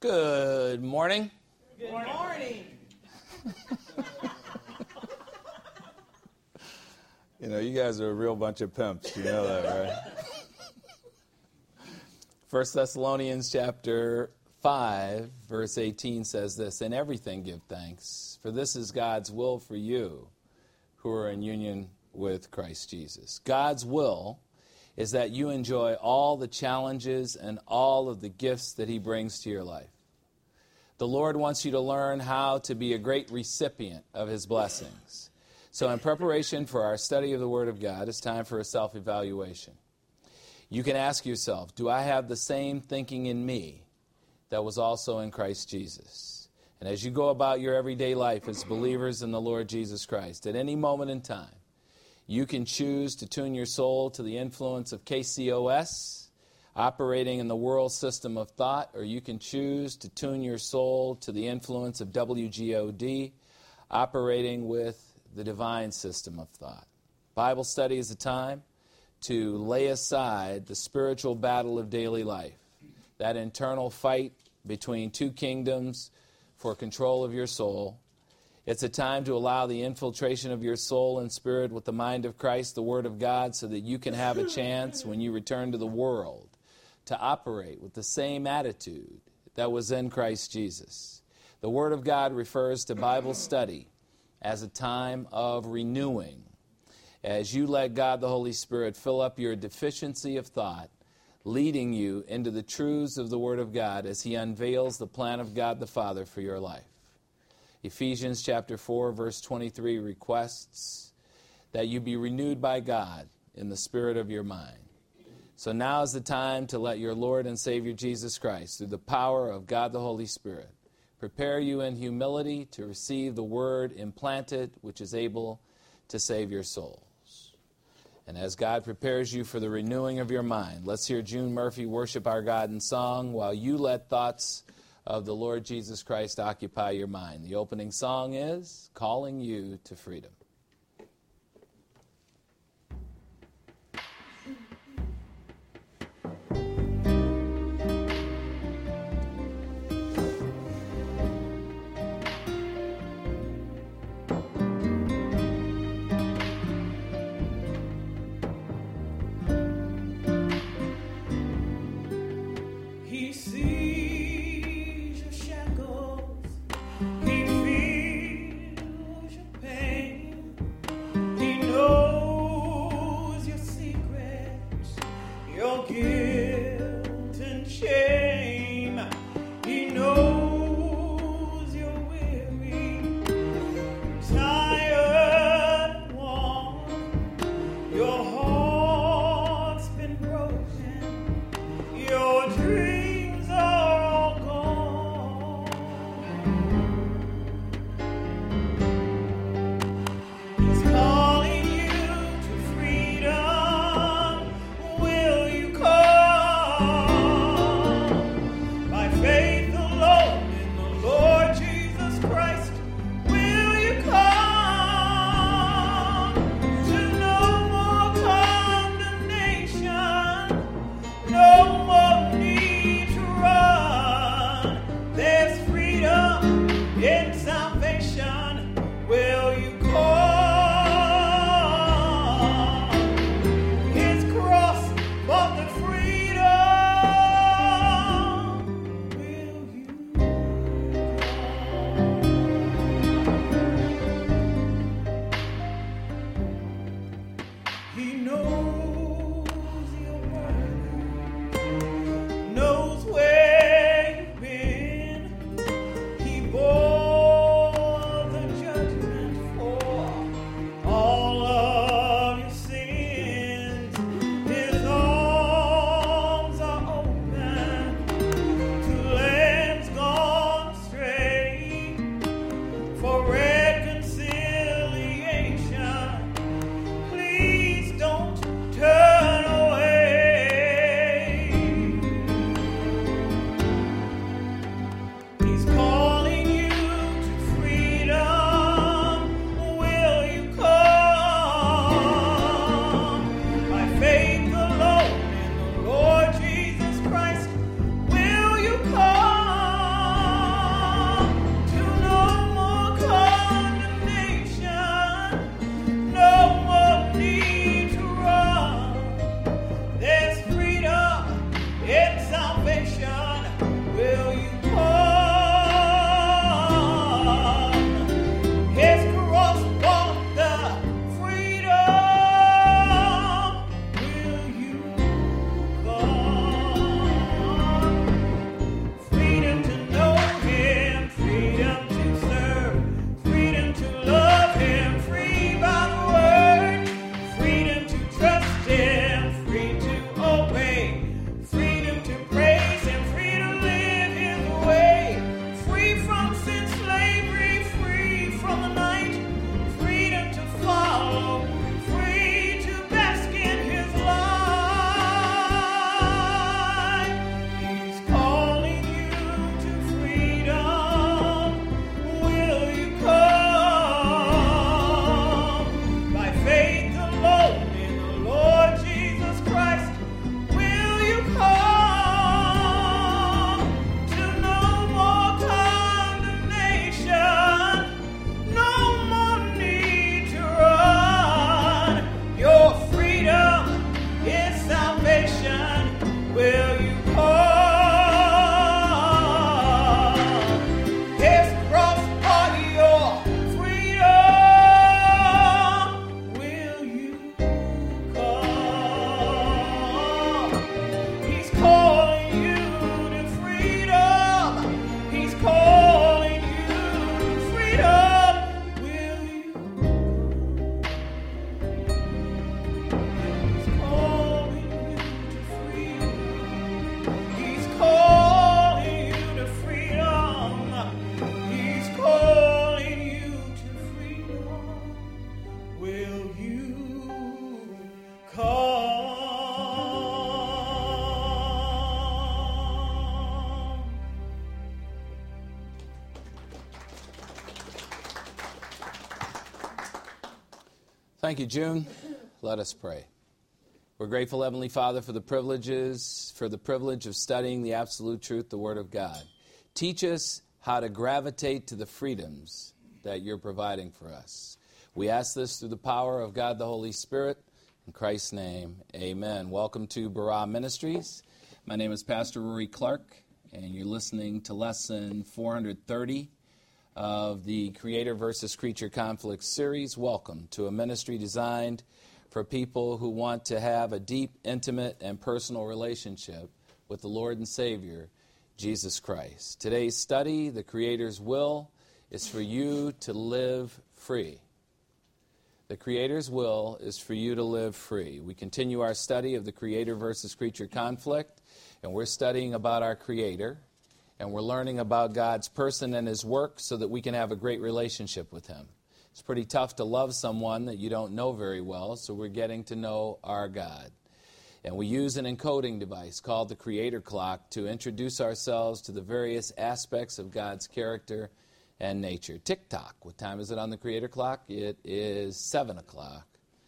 Good morning. Good morning. You know, you guys are a real bunch of pimps. You know that, right? 1 Thessalonians chapter 5, verse 18 says this, "In everything give thanks, for this is God's will for you who are in union with Christ Jesus." God's will is that you enjoy all the challenges and all of the gifts that He brings to your life. The Lord wants you to learn how to be a great recipient of His blessings. So in preparation for our study of the Word of God, it's time for a self-evaluation. You can ask yourself, do I have the same thinking in me that was also in Christ Jesus? And as you go about your everyday life as believers in the Lord Jesus Christ, at any moment in time, you can choose to tune your soul to the influence of KCOS, operating in the world system of thought, or you can choose to tune your soul to the influence of WGOD, operating with the divine system of thought. Bible study is a time to lay aside the spiritual battle of daily life, that internal fight between two kingdoms for control of your soul. It's a time to allow the infiltration of your soul and spirit with the mind of Christ, the Word of God, so that you can have a chance when you return to the world to operate with the same attitude that was in Christ Jesus. The Word of God refers to Bible study as a time of renewing. As you let God the Holy Spirit fill up your deficiency of thought, leading you into the truths of the Word of God as He unveils the plan of God the Father for your life. Ephesians chapter 4, verse 23 requests that you be renewed by God in the spirit of your mind. So now is the time to let your Lord and Savior Jesus Christ, through the power of God the Holy Spirit, prepare you in humility to receive the Word implanted, which is able to save your souls. And as God prepares you for the renewing of your mind, let's hear June Murphy worship our God in song while you let thoughts of the Lord Jesus Christ occupy your mind. The opening song is Calling You to Freedom. Your dreams are Thank you, June. Let us pray. We're grateful, Heavenly Father, for the privilege of studying the absolute truth, the Word of God. Teach us how to gravitate to the freedoms that you're providing for us. We ask this through the power of God the Holy Spirit. In Christ's name, amen. Welcome to Barah Ministries. My name is Pastor Rory Clark, and you're listening to lesson 430 of the Creator versus Creature Conflict series. Welcome to a ministry designed for people who want to have a deep, intimate, and personal relationship with the Lord and Savior, Jesus Christ. Today's study, the Creator's will, is for you to live free. The Creator's will is for you to live free. We continue our study of the Creator versus Creature conflict, and we're studying about our Creator, and we're learning about God's person and His work so that we can have a great relationship with Him. It's pretty tough to love someone that you don't know very well, so we're getting to know our God. And we use an encoding device called the Creator Clock to introduce ourselves to the various aspects of God's character and nature. Tick-tock. What time is it on the Creator Clock? It is 7 o'clock.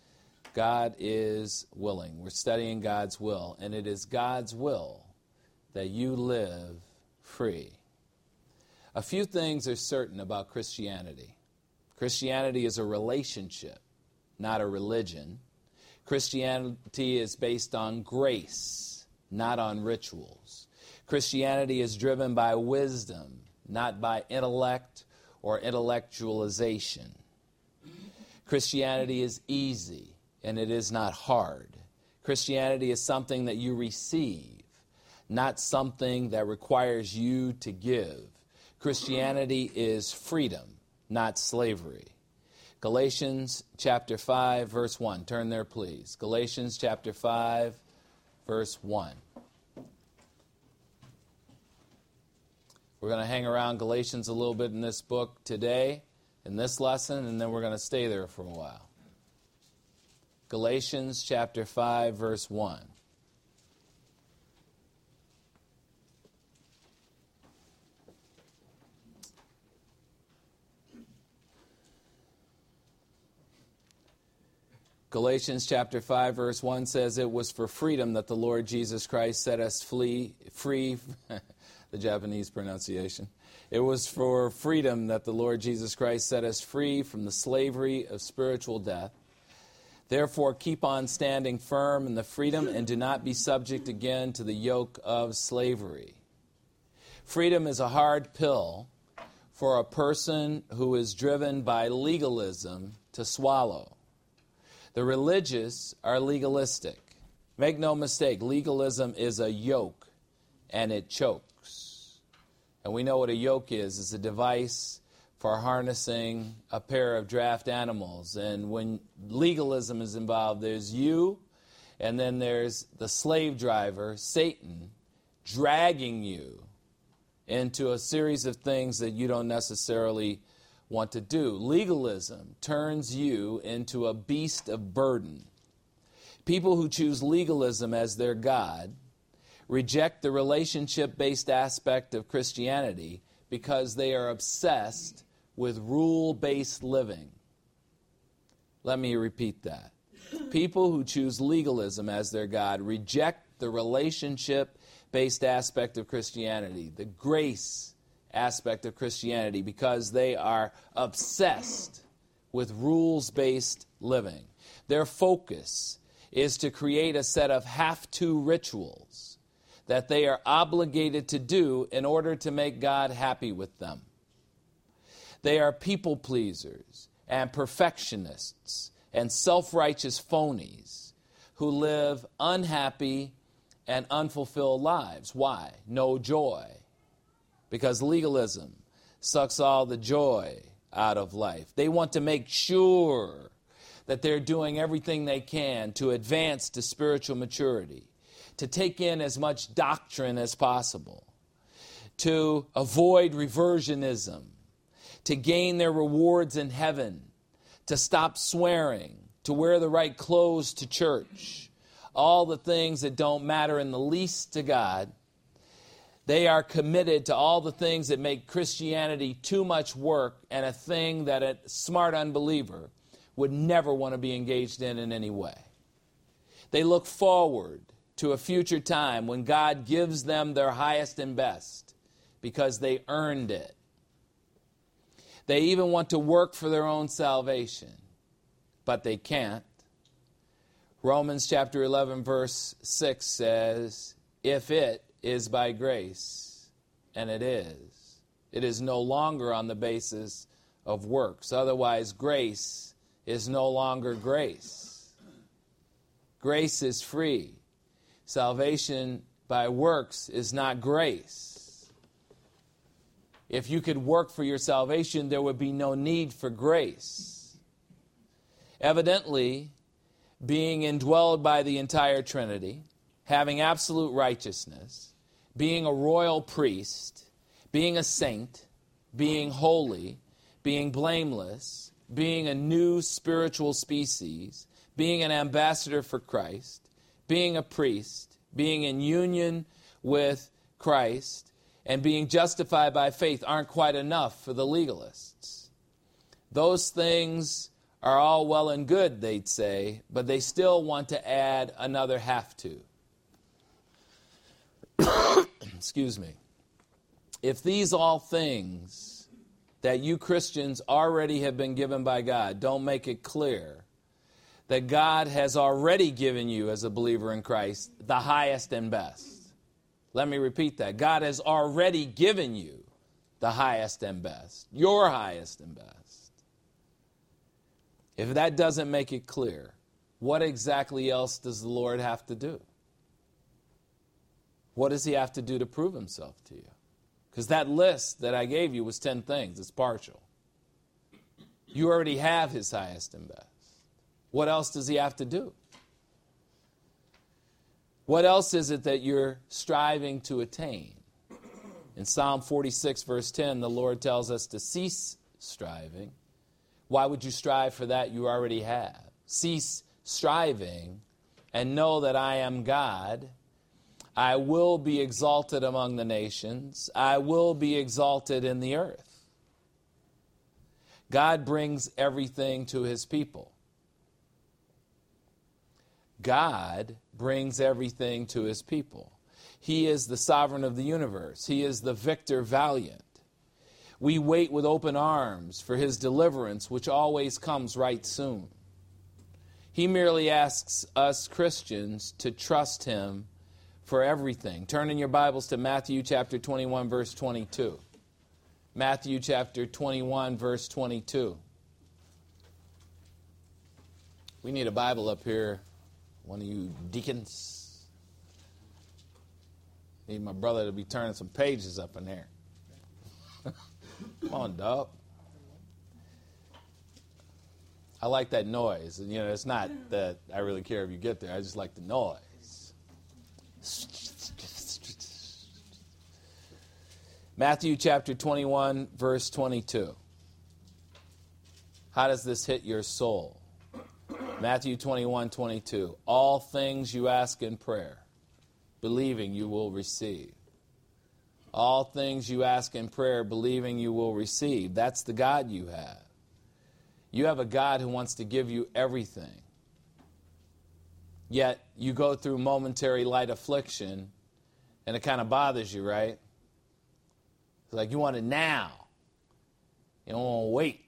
God is willing. We're studying God's will, and it is God's will that you live free. A few things are certain about Christianity. Christianity is a relationship, not a religion. Christianity is based on grace, not on rituals. Christianity is driven by wisdom, not by intellect or intellectualization. Christianity is easy, and it is not hard. Christianity is something that you receive, not something that requires you to give. Christianity is freedom, not slavery. Galatians chapter 5, verse 1. Turn there, please. Galatians chapter 5, verse 1. We're going to hang around Galatians a little bit in this book today, in this lesson, and then we're going to stay there for a while. Galatians chapter 5, verse 1. Galatians chapter 5, verse 1 says, "It was for freedom that the Lord Jesus Christ set us free," the Japanese pronunciation. "It was for freedom that the Lord Jesus Christ set us free from the slavery of spiritual death. Therefore, keep on standing firm in the freedom and do not be subject again to the yoke of slavery." Freedom is a hard pill for a person who is driven by legalism to swallow. The religious are legalistic. Make no mistake, legalism is a yoke, and it chokes. And we know what a yoke is. It's a device for harnessing a pair of draft animals. And when legalism is involved, there's you, and then there's the slave driver, Satan, dragging you into a series of things that you don't necessarily want to do. Legalism turns you into a beast of burden. People who choose legalism as their God reject the relationship-based aspect of Christianity because they are obsessed with rule-based living. Let me repeat that. People who choose legalism as their God reject the relationship-based aspect of Christianity, the grace aspect of Christianity, because they are obsessed with rules-based living. Their focus is to create a set of have-to rituals that they are obligated to do in order to make God happy with them. They are people pleasers and perfectionists and self-righteous phonies who live unhappy and unfulfilled lives. Why? No joy. Because legalism sucks all the joy out of life. They want to make sure that they're doing everything they can to advance to spiritual maturity, to take in as much doctrine as possible, to avoid reversionism, to gain their rewards in heaven, to stop swearing, to wear the right clothes to church, all the things that don't matter in the least to God. They are committed to all the things that make Christianity too much work and a thing that a smart unbeliever would never want to be engaged in any way. They look forward to a future time when God gives them their highest and best because they earned it. They even want to work for their own salvation, but they can't. Romans chapter 11 verse 6 says, if it is by grace, and it is no longer on the basis of works. Otherwise, grace is no longer grace. Grace is free. Salvation by works is not grace. If you could work for your salvation, there would be no need for grace. Evidently, being indwelled by the entire Trinity, having absolute righteousness, being a royal priest, being a saint, being holy, being blameless, being a new spiritual species, being an ambassador for Christ, being a priest, being in union with Christ, and being justified by faith aren't quite enough for the legalists. Those things are all well and good, they'd say, but they still want to add another have to. Excuse me. If these all things that you Christians already have been given by God don't make it clear that God has already given you as a believer in Christ the highest and best. Let me repeat that. God has already given you the highest and best, your highest and best. If that doesn't make it clear, what exactly else does the Lord have to do? What does he have to do to prove himself to you? Because that list that I gave you was 10 things. It's partial. You already have his highest and best. What else does he have to do? What else is it that you're striving to attain? In Psalm 46, verse 10, the Lord tells us to cease striving. Why would you strive for that you already have? Cease striving and know that I am God. I will be exalted among the nations. I will be exalted in the earth. God brings everything to his people. God brings everything to his people. He is the sovereign of the universe. He is the victor valiant. We wait with open arms for his deliverance, which always comes right soon. He merely asks us Christians to trust him for everything. Turn in your Bibles to Matthew chapter 21, verse 22. Matthew chapter 21, verse 22. We need a Bible up here. One of you deacons. Need my brother to be turning some pages up in there. Come on, dog. I like that noise. You know, it's not that I really care if you get there. I just like the noise. Matthew chapter 21, verse 22. How does this hit your soul? Matthew 21, 22. All things you ask in prayer, believing you will receive. All things you ask in prayer, believing you will receive. That's the God you have. You have a God who wants to give you everything. Yet you go through momentary light affliction, and it kind of bothers you, right? It's like you want it now. You don't want to wait.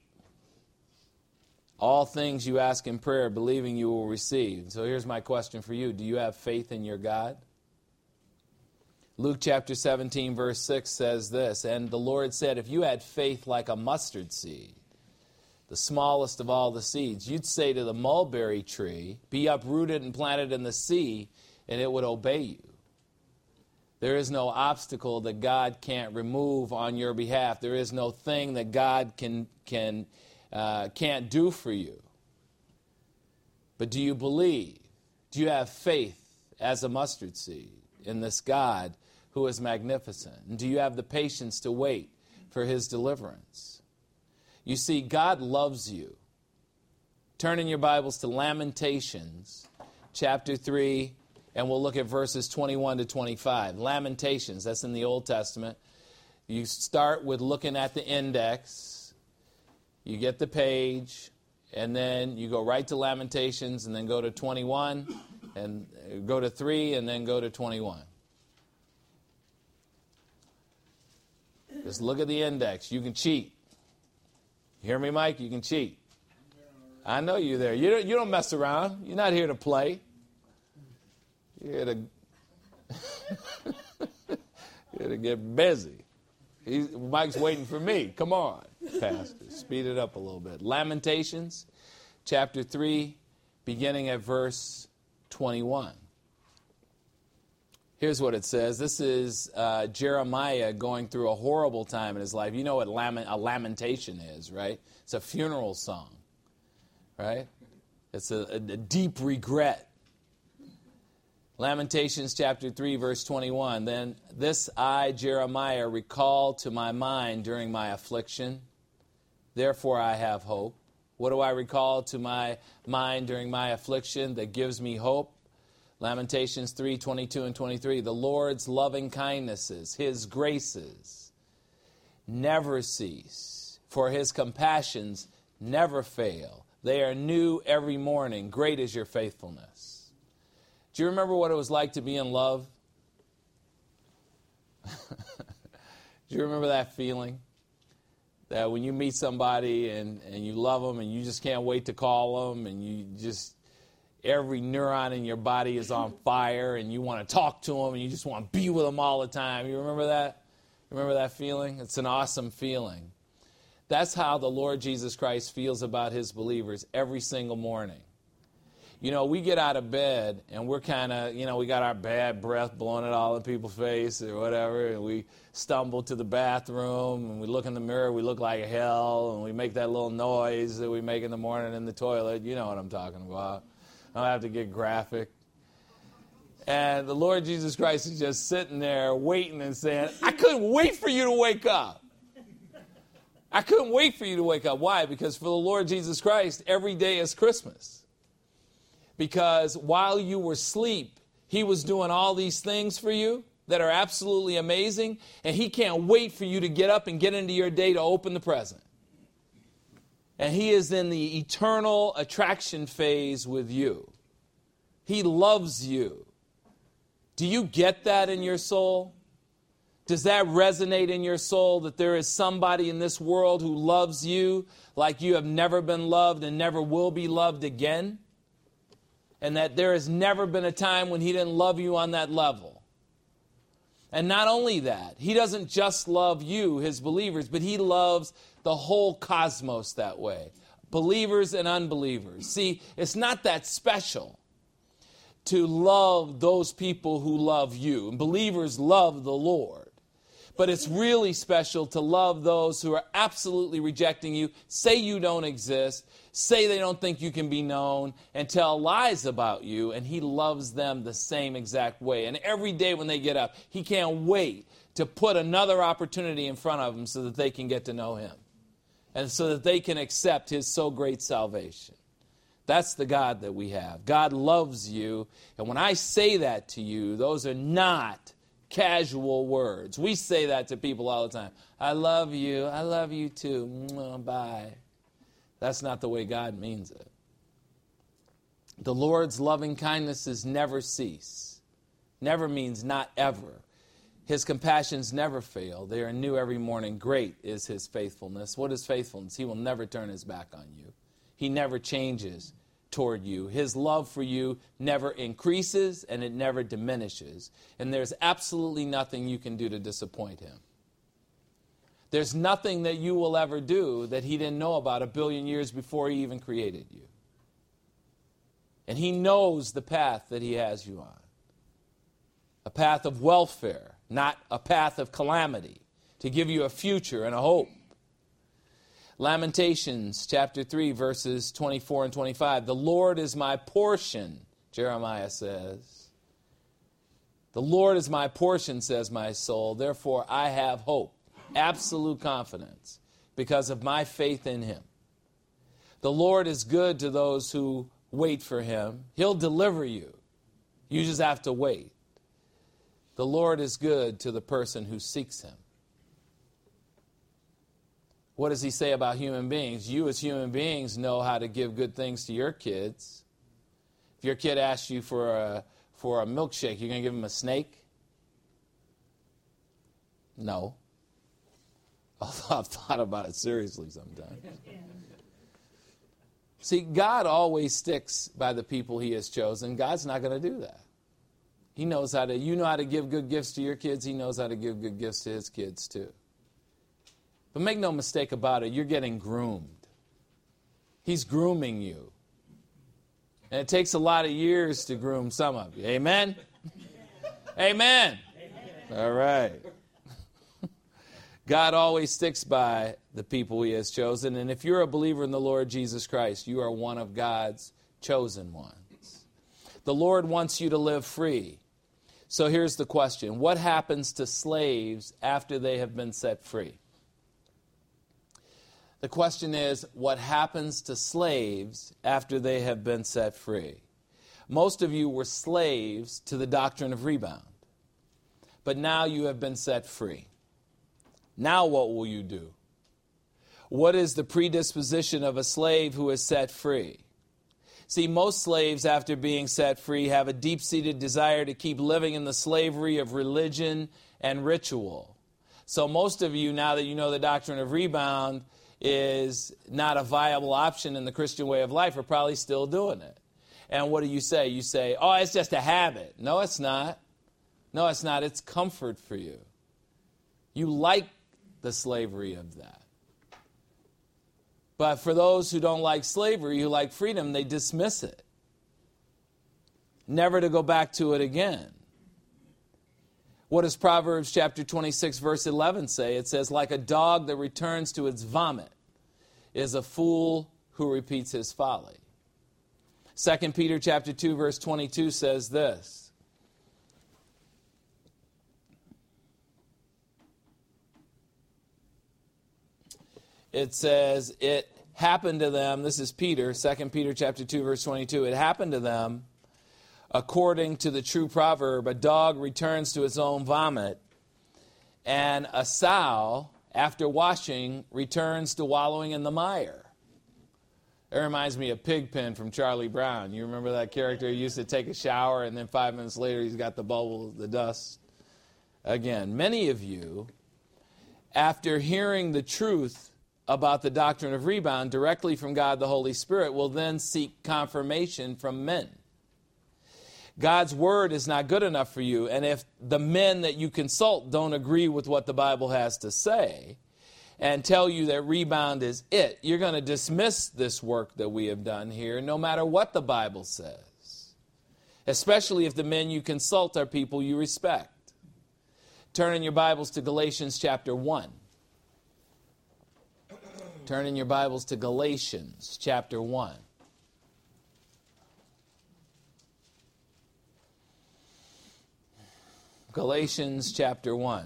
All things you ask in prayer, believing you will receive. So here's my question for you. Do you have faith in your God? Luke chapter 17, verse 6 says this, and the Lord said, if you had faith like a mustard seed, the smallest of all the seeds, you'd say to the mulberry tree, be uprooted and planted in the sea, and it would obey you. There is no obstacle that God can't remove on your behalf. There is no thing that God can't do for you. But do you believe? Do you have faith as a mustard seed in this God who is magnificent? And do you have the patience to wait for his deliverance? You see, God loves you. Turn in your Bibles to Lamentations chapter 3, and we'll look at verses 21 to 25. Lamentations, that's in the Old Testament. You start with looking at the index. You get the page, and then you go right to Lamentations, and then go to 21, and go to 3, and then go to 21. Just look at the index. You can cheat. You hear me, Mike? You can cheat. I know you're there. You don't mess around. You're not here to play. You're here to, you're here to get busy. Mike's waiting for me. Come on, Pastor. Speed it up a little bit. Lamentations, chapter 3, beginning at verse 21. Here's what it says. This is Jeremiah going through a horrible time in his life. You know what a lamentation is, right? It's a funeral song, right? It's a deep regret. Lamentations chapter 3, verse 21. Then this I, Jeremiah, recall to my mind during my affliction. Therefore I have hope. What do I recall to my mind during my affliction that gives me hope? Lamentations 3, 22 and 23. The Lord's loving kindnesses, His graces, never cease, for His compassions never fail. They are new every morning. Great is your faithfulness. Do you remember what it was like to be in love? Do you remember that feeling? That when you meet somebody and you love them and you just can't wait to call them, and you just, every neuron in your body is on fire and you want to talk to them and you just want to be with them all the time. You remember that? Remember that feeling? It's an awesome feeling. That's how the Lord Jesus Christ feels about His believers every single morning. You know, we get out of bed and we're kind of, we got our bad breath blowing it all in people's face or whatever, and we stumble to the bathroom and we look in the mirror, we look like hell, and we make that little noise that we make in the morning in the toilet. You know what I'm talking about. I don't have to get graphic. And the Lord Jesus Christ is just sitting there waiting and saying, I couldn't wait for you to wake up. I couldn't wait for you to wake up. Why? Because for the Lord Jesus Christ, every day is Christmas. Because while you were asleep, He was doing all these things for you that are absolutely amazing, and He can't wait for you to get up and get into your day to open the present. And He is in the eternal attraction phase with you. He loves you. Do you get that in your soul? Does that resonate in your soul, that there is somebody in this world who loves you like you have never been loved and never will be loved again? And that there has never been a time when He didn't love you on that level. And not only that, He doesn't just love you, His believers, but He loves the whole cosmos that way. Believers and unbelievers. See, it's not that special to love those people who love you. And believers love the Lord. But it's really special to love those who are absolutely rejecting you, say you don't exist, say they don't think you can be known, and tell lies about you, and He loves them the same exact way. And every day when they get up, He can't wait to put another opportunity in front of them so that they can get to know Him, and so that they can accept His so great salvation. That's the God that we have. God loves you, and when I say that to you, those are not casual words. We say that to people all the time. I love you too, bye. That's not the way God means it. The Lord's loving kindnesses never cease. Never means not ever. His compassions never fail. They are new every morning. Great is His faithfulness. What is faithfulness? He will never turn His back on you. He never changes toward you. His love for you never increases and it never diminishes. And there's absolutely nothing you can do to disappoint Him. There's nothing that you will ever do that He didn't know about 1 billion years before He even created you. And He knows the path that He has you on. A path of welfare, not a path of calamity, to give you a future and a hope. Lamentations chapter 3, verses 24 and 25. The Lord is my portion, Jeremiah says. The Lord is my portion, says my soul. Therefore I have hope, absolute confidence, because of my faith in Him. The Lord is good to those who wait for Him. He'll deliver you. You just have to wait. The Lord is good to the person who seeks Him. What does he say about human beings? You as human beings know how to give good things to your kids. If your kid asks you for a milkshake, you're going to give him a snake? No. Although I've thought about it seriously sometimes. See, God always sticks by the people he has chosen. God's not going to do that. He knows how to, you know how to give good gifts to your kids. He knows how to give good gifts to his kids too. But make no mistake about it, you're getting groomed. He's grooming you. And it takes a lot of years to groom some of you. Amen? Amen. All right. God always sticks by the people he has chosen. And if you're a believer in the Lord Jesus Christ, you are one of God's chosen ones. The Lord wants you to live free. So here's the question. What happens to slaves after they have been set free? The question is, what happens to slaves after they have been set free? Most of you were slaves to the doctrine of rebound. But now you have been set free. Now what will you do? What is the predisposition of a slave who is set free? See, most slaves, after being set free, have a deep-seated desire to keep living in the slavery of religion and ritual. So most of you, now that you know the doctrine of rebound is not a viable option in the Christian way of life, are probably still doing it. And what do? You say, oh, it's just a habit. No, it's not. No, it's not. It's comfort for you. You like the slavery of that. But for those who don't like slavery, who like freedom, they dismiss it. Never to go back to it again. What does Proverbs chapter 26, verse 11 say? It says, like a dog that returns to its vomit is a fool who repeats his folly. 2 Peter chapter 2, verse 22 says this. It says, it happened to them, this is Peter, 2 Peter chapter 2, verse 22, it happened to them, according to the true proverb, a dog returns to its own vomit, and a sow, after washing, returns to wallowing in the mire. It reminds me of Pigpen from Charlie Brown. You remember that character who used to take a shower, and then 5 minutes later he's got the bubble, the dust. Again, many of you, after hearing the truth about the doctrine of rebound directly from God the Holy Spirit, will then seek confirmation from men. God's word is not good enough for you, and if the men that you consult don't agree with what the Bible has to say and tell you that rebound is it, you're going to dismiss this work that we have done here no matter what the Bible says, especially if the men you consult are people you respect. Turn in your Bibles to Galatians chapter 1. Turn in your Bibles to Galatians chapter 1. Galatians chapter 1.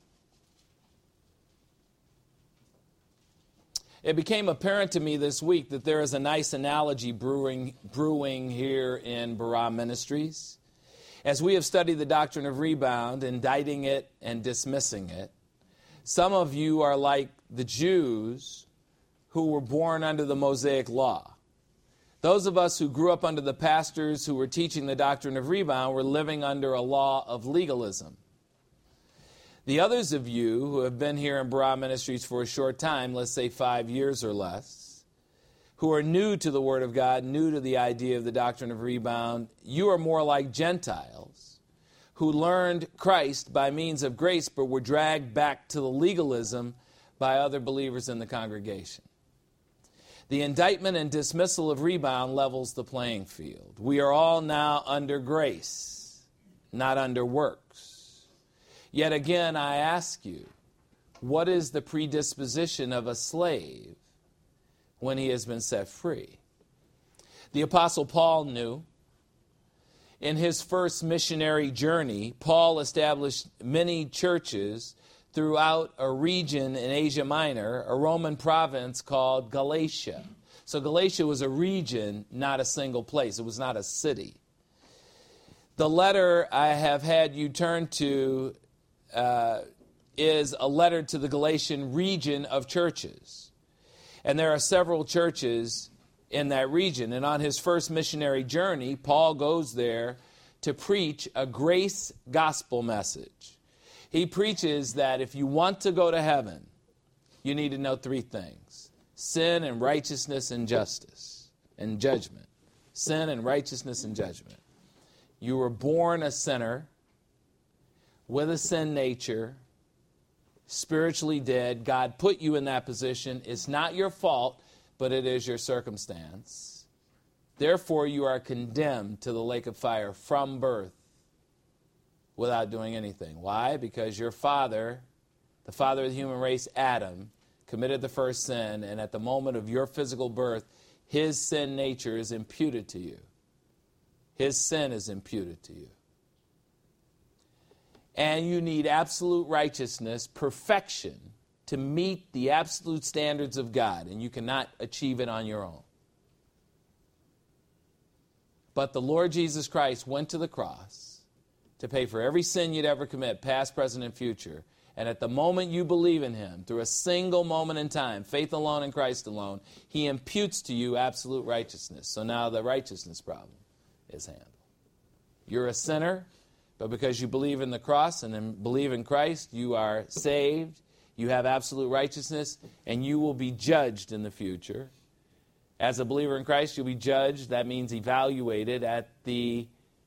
It became apparent to me this week that there is a nice analogy brewing here in Barah Ministries. As we have studied the doctrine of rebound, indicting it and dismissing it, some of you are like the Jews who were born under the Mosaic law. Those of us who grew up under the pastors who were teaching the doctrine of rebound were living under a law of legalism. The others of you who have been here in Barah Ministries for a short time, let's say 5 years or less, who are new to the Word of God, new to the idea of the doctrine of rebound, you are more like Gentiles who learned Christ by means of grace but were dragged back to the legalism by other believers in the congregation. The indictment and dismissal of rebound levels the playing field. We are all now under grace, not under works. Yet again, I ask you, what is the predisposition of a slave when he has been set free? The Apostle Paul knew. In his first missionary journey, Paul established many churches throughout a region in Asia Minor, a Roman province called Galatia. So Galatia was a region, not a single place. It was not a city. The letter I have had you turn to is a letter to the Galatian region of churches. And there are several churches in that region. And on his first missionary journey, Paul goes there to preach a grace gospel message. He preaches that if you want to go to heaven, you need to know three things: sin and righteousness and justice and judgment. Sin and righteousness and judgment. You were born a sinner with a sin nature, spiritually dead. God put you in that position. It's not your fault, but it is your circumstance. Therefore, you are condemned to the lake of fire from birth without doing anything. Why? Because your father, the father of the human race, Adam, committed the first sin, and at the moment of your physical birth, his sin nature is imputed to you. His sin is imputed to you. And you need absolute righteousness, perfection, to meet the absolute standards of God, and you cannot achieve it on your own. But the Lord Jesus Christ went to the cross to pay for every sin you'd ever commit, past, present, and future. And at the moment you believe in him, through a single moment in time, faith alone in Christ alone, he imputes to you absolute righteousness. So now the righteousness problem is handled. You're a sinner, but because you believe in the cross and then believe in Christ, you are saved, you have absolute righteousness, and you will be judged in the future. As a believer in Christ, you'll be judged. That means evaluated at the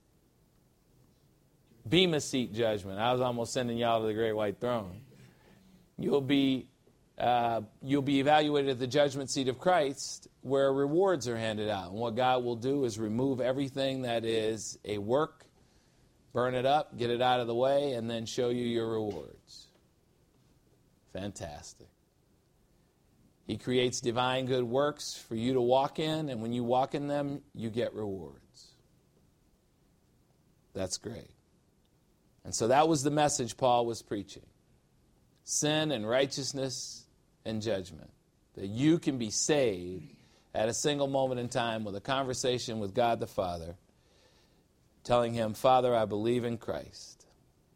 Bema Seat judgment. I was almost sending y'all to the Great White Throne. You'll be evaluated at the judgment seat of Christ, where rewards are handed out. And what God will do is remove everything that is a work, burn it up, get it out of the way, and then show you your rewards. Fantastic. He creates divine good works for you to walk in, and when you walk in them, you get rewards. That's great. And so that was the message Paul was preaching. Sin and righteousness and judgment. That you can be saved at a single moment in time with a conversation with God the Father, telling him, Father, I believe in Christ.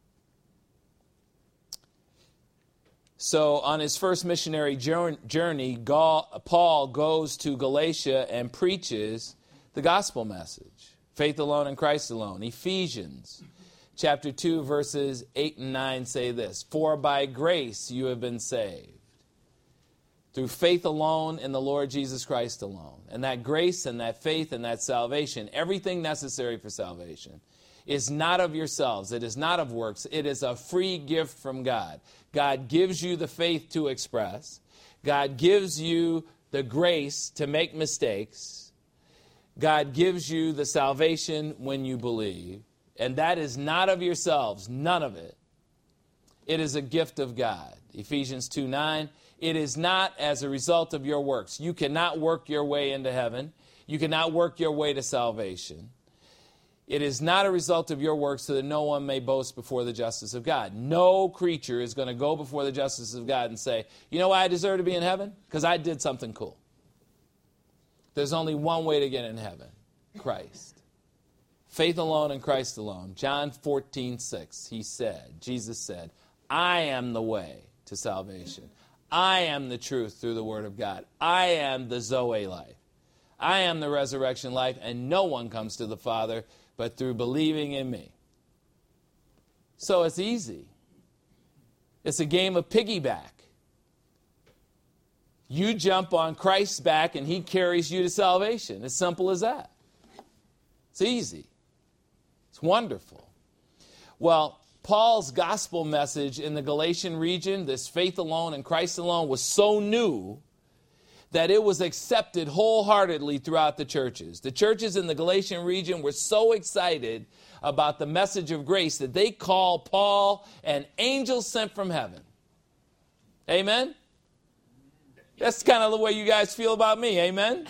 So on his first missionary journey, Paul goes to Galatia and preaches the gospel message. Faith alone in Christ alone. Ephesians chapter 2, verses 8 and 9 say this: For by grace you have been saved, through faith alone in the Lord Jesus Christ alone. And that grace and that faith and that salvation, everything necessary for salvation, is not of yourselves. It is not of works. It is a free gift from God. God gives you the faith to express. God gives you the grace to make mistakes. God gives you the salvation when you believe. And that is not of yourselves, none of it. It is a gift of God. Ephesians 2:9, it is not as a result of your works. You cannot work your way into heaven. You cannot work your way to salvation. It is not a result of your works so that no one may boast before the justice of God. No creature is going to go before the justice of God and say, you know why I deserve to be in heaven? Because I did something cool. There's only one way to get in heaven: Christ. Faith alone in Christ alone. John 14:6, Jesus said, I am the way to salvation. I am the truth through the Word of God. I am the Zoe life. I am the resurrection life, and no one comes to the Father but through believing in me. So it's easy. It's a game of piggyback. You jump on Christ's back and he carries you to salvation. As simple as that. It's easy. It's wonderful. Well, Paul's gospel message in the Galatian region, this faith alone and Christ alone, was so new that it was accepted wholeheartedly throughout the churches. The churches in the Galatian region were so excited about the message of grace that they call Paul an angel sent from heaven. Amen? That's kind of the way you guys feel about me. Amen?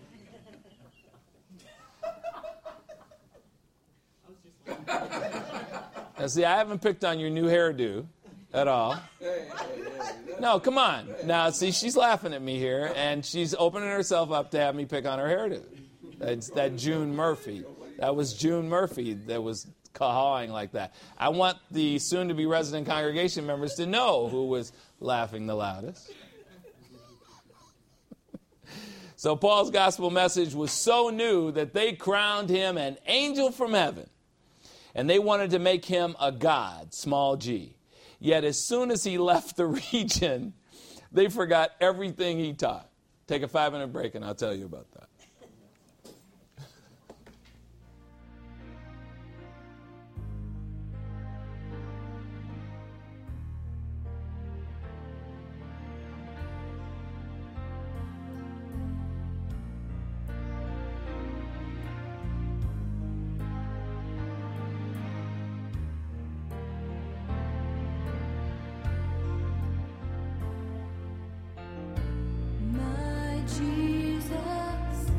Now, see, I haven't picked on your new hairdo at all. No, come on. Now, see, she's laughing at me here, and she's opening herself up to have me pick on her hairdo. That's that June Murphy. That was June Murphy that was cawing like that. I want the soon-to-be resident congregation members to know who was laughing the loudest. So Paul's gospel message was so new that they crowned him an angel from heaven. And they wanted to make him a god, small g. Yet as soon as he left the region, they forgot everything he taught. Take a 5-minute break and I'll tell you about that. My Jesus.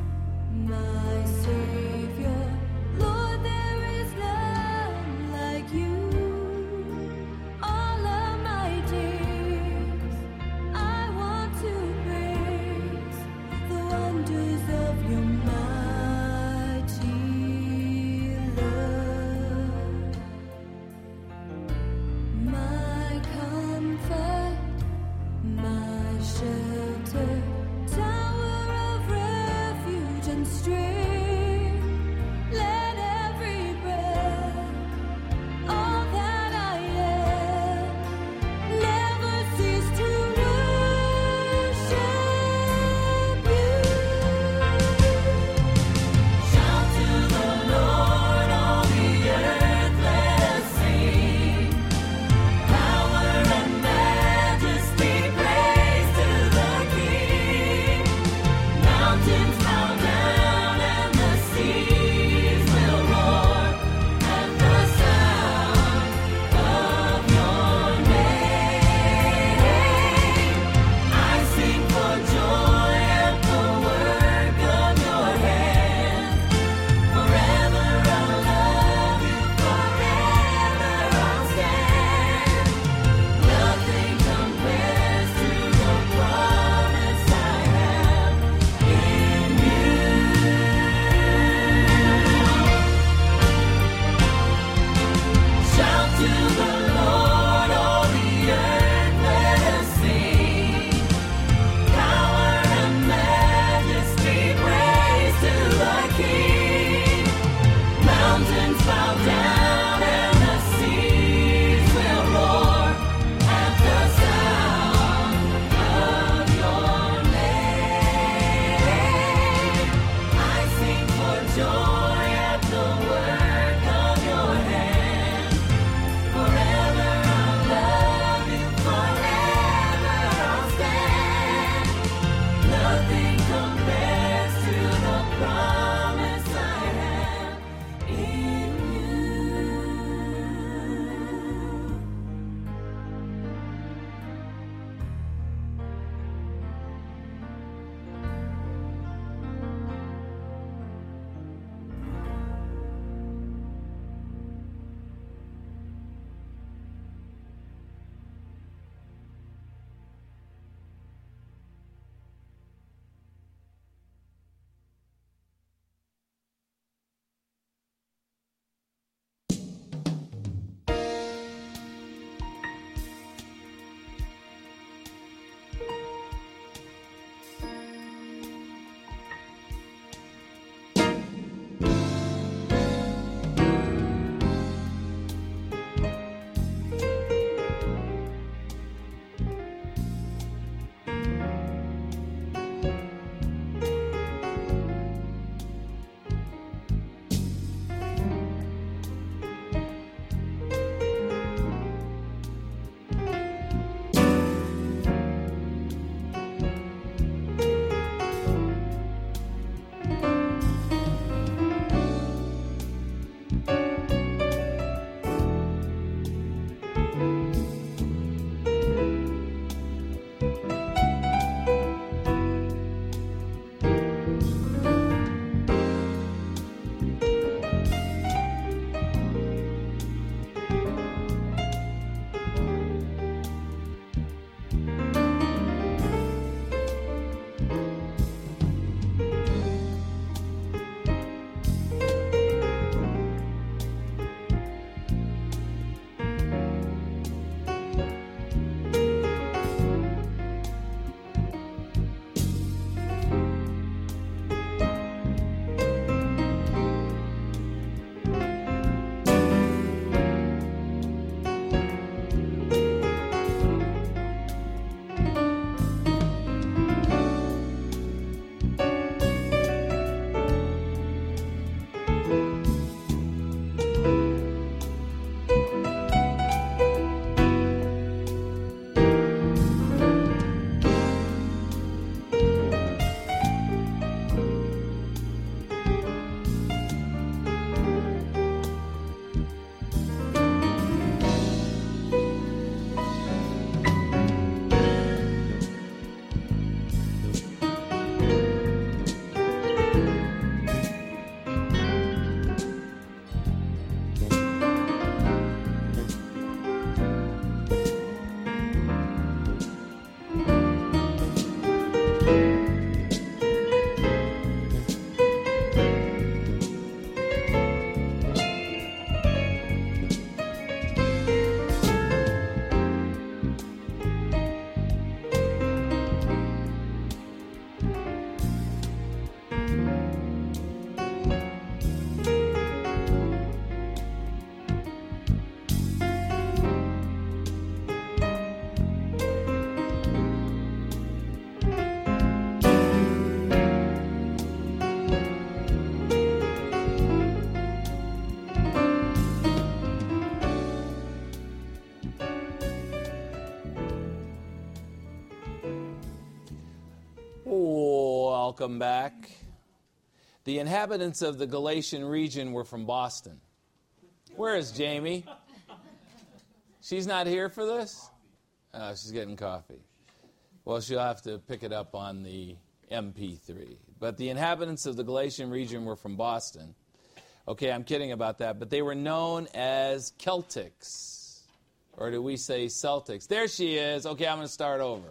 Welcome back. The inhabitants of the Galatian region were from Boston. Where is Jamie? She's not here for this? Oh, she's getting coffee. Well, she'll have to pick it up on the MP3. But the inhabitants of the Galatian region were from Boston. Okay, I'm kidding about that. But they were known as Celtics. Or do we say Celtics? There she is. Okay, I'm going to start over.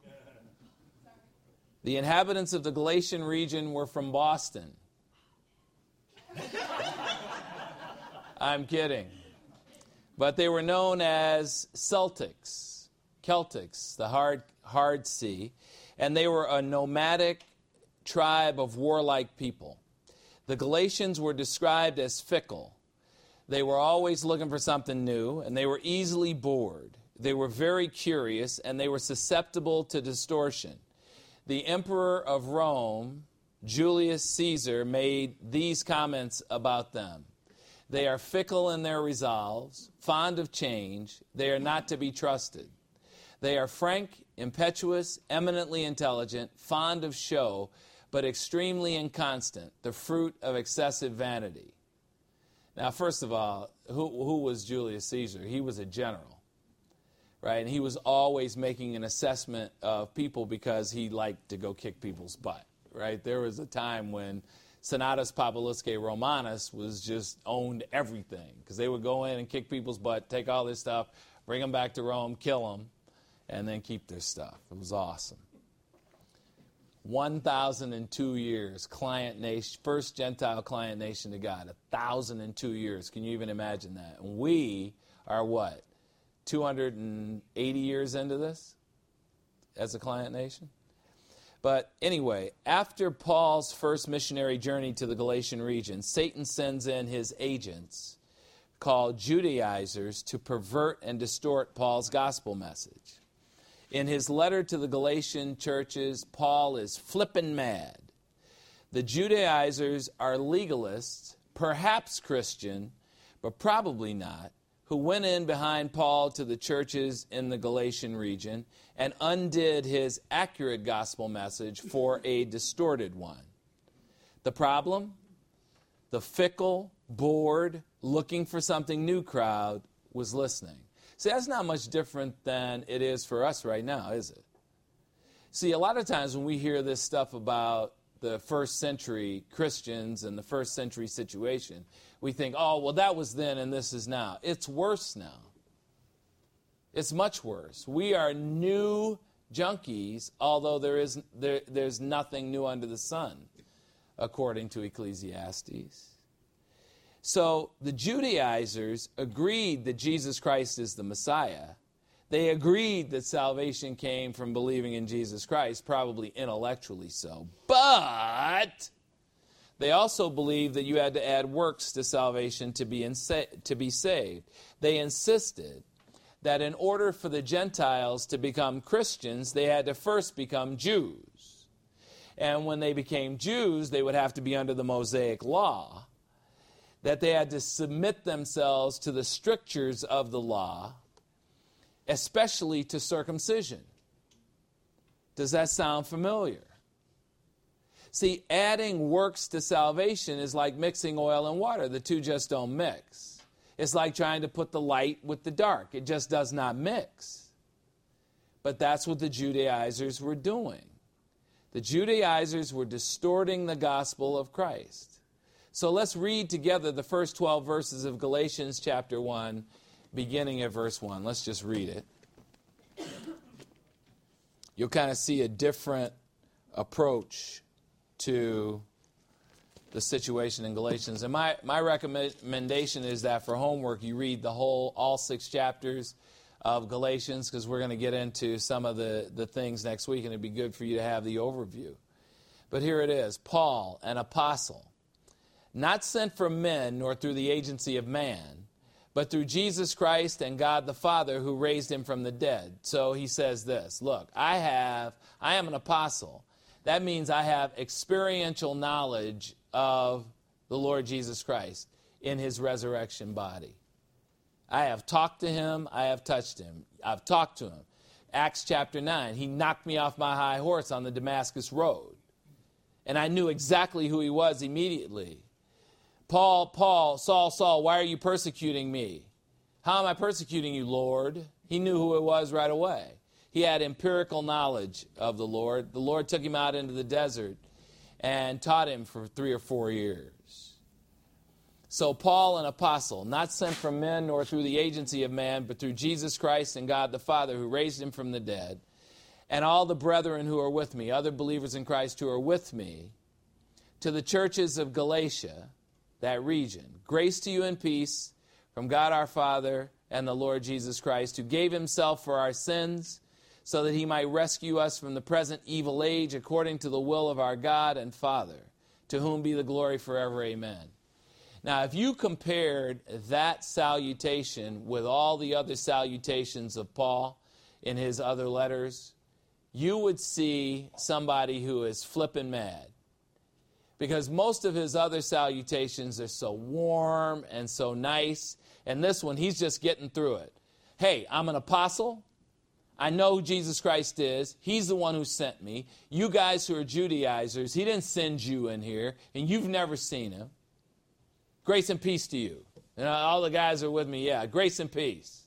The inhabitants of the Galatian region were from Boston. I'm kidding. But they were known as Celtics. Celtics, the hard C. And they were a nomadic tribe of warlike people. The Galatians were described as fickle. They were always looking for something new, and they were easily bored. They were very curious, and they were susceptible to distortion. The emperor of Rome, Julius Caesar, made these comments about them. They are fickle in their resolves, fond of change. They are not to be trusted. They are frank, impetuous, eminently intelligent, fond of show, but extremely inconstant, the fruit of excessive vanity. Now, first of all, who was Julius Caesar? He was a general, right? And he was always making an assessment of people because he liked to go kick people's butt, right? There was a time when Senatus Populusque Romanus was just owned everything because they would go in and kick people's butt, take all their stuff, bring them back to Rome, kill them, and then keep their stuff. It was awesome. 1,002 years, client nation, first Gentile client nation to God. 1,002 years. Can you even imagine that? And we are what? 280 years into this as a client nation? But anyway, after Paul's first missionary journey to the Galatian region, Satan sends in his agents called Judaizers to pervert and distort Paul's gospel message. In his letter to the Galatian churches, Paul is flippin' mad. The Judaizers are legalists, perhaps Christian, but probably not, who went in behind Paul to the churches in the Galatian region and undid his accurate gospel message for a distorted one. The problem? The fickle, bored, looking for something new crowd was listening. See, that's not much different than it is for us right now, is it? See, a lot of times when we hear this stuff about the first century Christians and the first century situation, we think, oh, well, that was then and this is now. It's worse now. It's much worse. We are new junkies, although there's nothing new under the sun, according to Ecclesiastes. So the Judaizers agreed that Jesus Christ is the Messiah. They agreed that salvation came from believing in Jesus Christ, probably intellectually so. But they also believed that you had to add works to salvation to be saved. They insisted that in order for the Gentiles to become Christians, they had to first become Jews. And when they became Jews, they would have to be under the Mosaic law, that they had to submit themselves to the strictures of the law, especially to circumcision. Does that sound familiar? See, adding works to salvation is like mixing oil and water. The two just don't mix. It's like trying to put the light with the dark. It just does not mix. But that's what the Judaizers were doing. The Judaizers were distorting the gospel of Christ. So let's read together the first 12 verses of Galatians chapter 1, beginning at verse 1. Let's just read it. You'll kind of see a different approach to the situation in Galatians. And my recommendation is that for homework, you read all 6 chapters of Galatians, because we're going to get into some of the things next week, and it'd be good for you to have the overview. But here it is. Paul, an apostle, not sent from men nor through the agency of man, but through Jesus Christ and God the Father who raised him from the dead. So he says this, look, I am an apostle. That means I have experiential knowledge of the Lord Jesus Christ in his resurrection body. I have talked to him. I have touched him. I've talked to him. Acts chapter 9, he knocked me off my high horse on the Damascus road. And I knew exactly who he was immediately. Paul, Saul, why are you persecuting me? How am I persecuting you, Lord? He knew who it was right away. He had empirical knowledge of the Lord. The Lord took him out into the desert and taught him for 3 or 4 years. So Paul, an apostle, not sent from men nor through the agency of man, but through Jesus Christ and God the Father who raised him from the dead, and all the brethren who are with me, other believers in Christ who are with me, to the churches of Galatia, that region. Grace to you and peace from God our Father and the Lord Jesus Christ, who gave himself for our sins, so that he might rescue us from the present evil age, according to the will of our God and Father, to whom be the glory forever. Amen. Now, if you compared that salutation with all the other salutations of Paul in his other letters, you would see somebody who is flipping mad. Because most of his other salutations are so warm and so nice, and this one, he's just getting through it. Hey, I'm an apostle. I know who Jesus Christ is. He's the one who sent me. You guys who are Judaizers, he didn't send you in here, and you've never seen him. Grace and peace to you. And all the guys are with me. Yeah, grace and peace.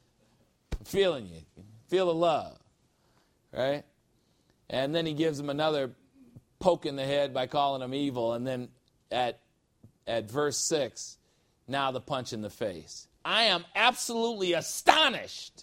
I'm feeling you. Feel the love. Right? And then he gives them another poke in the head by calling them evil. And then at verse 6, now the punch in the face. I am absolutely astonished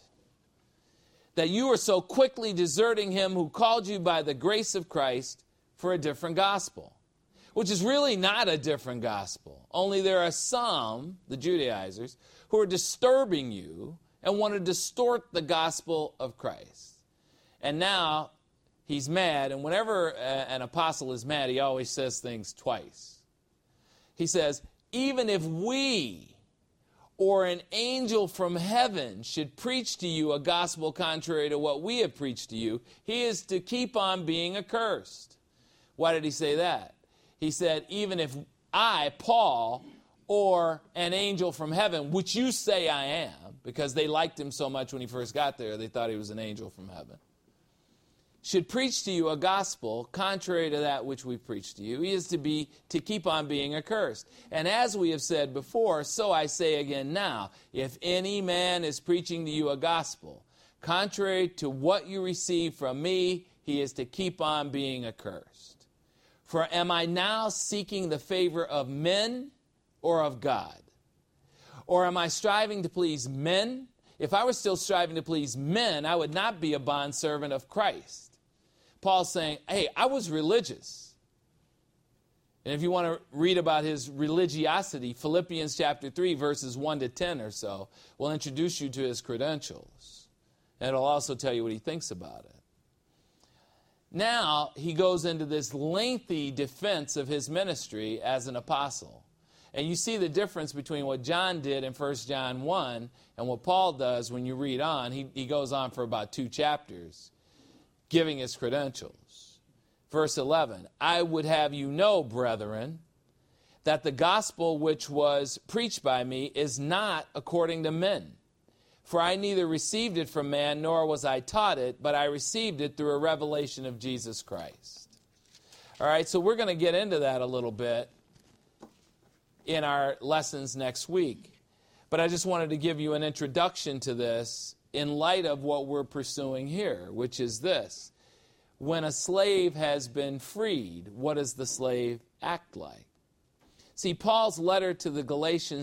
that you are so quickly deserting him who called you by the grace of Christ for a different gospel, which is really not a different gospel. Only there are some, the Judaizers, who are disturbing you and want to distort the gospel of Christ. And now he's mad, and whenever an apostle is mad, he always says things twice. He says, even if we or an angel from heaven should preach to you a gospel contrary to what we have preached to you, he is to keep on being accursed. Why did he say that? He said, even if I, Paul, or an angel from heaven, which you say I am, because they liked him so much when he first got there, they thought he was an angel from heaven, should preach to you a gospel contrary to that which we preach to you, he is to keep on being accursed. And as we have said before, so I say again now, if any man is preaching to you a gospel contrary to what you receive from me, he is to keep on being accursed. For am I now seeking the favor of men or of God? Or am I striving to please men? If I were still striving to please men, I would not be a bondservant of Christ. Paul's saying, hey, I was religious. And if you want to read about his religiosity, Philippians chapter 3, verses 1 to 10 or so, will introduce you to his credentials. And it'll also tell you what he thinks about it. Now, he goes into this lengthy defense of his ministry as an apostle. And you see the difference between what John did in 1 John 1 and what Paul does when you read on. He goes on for about 2 chapters, giving his credentials. Verse 11, I would have you know, brethren, that the gospel which was preached by me is not according to men. For I neither received it from man, nor was I taught it, but I received it through a revelation of Jesus Christ. All right, so we're going to get into that a little bit in our lessons next week. But I just wanted to give you an introduction to this in light of what we're pursuing here, which is this. When a slave has been freed, what does the slave act like? See, Paul's letter to the Galatian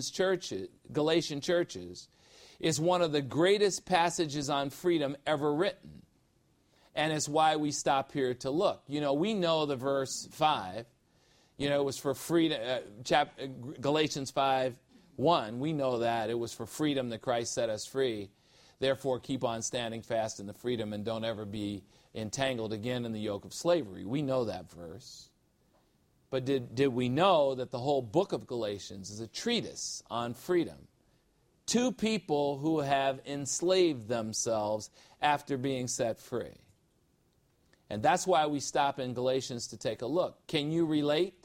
churches is one of the greatest passages on freedom ever written. And it's why we stop here to look. You know, we know the verse 5. You know, it was for freedom, Galatians 5:1. We know that. It was for freedom that Christ set us free. Therefore, keep on standing fast in the freedom and don't ever be entangled again in the yoke of slavery. We know that verse. But did we know that the whole book of Galatians is a treatise on freedom? 2 people who have enslaved themselves after being set free. And that's why we stop in Galatians to take a look. Can you relate?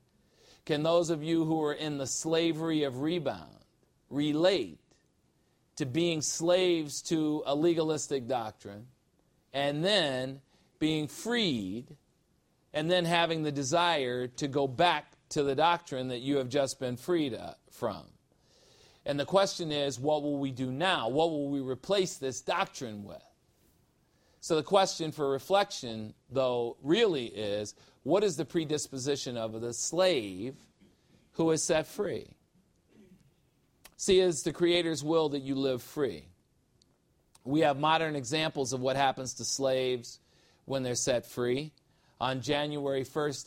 Can those of you who are in the slavery of rebound relate to being slaves to a legalistic doctrine, and then being freed, and then having the desire to go back to the doctrine that you have just been freed from. And the question is, what will we do now? What will we replace this doctrine with? So the question for reflection, though, really is, what is the predisposition of the slave who is set free? See, it's the Creator's will that you live free. We have modern examples of what happens to slaves when they're set free. On January 1st,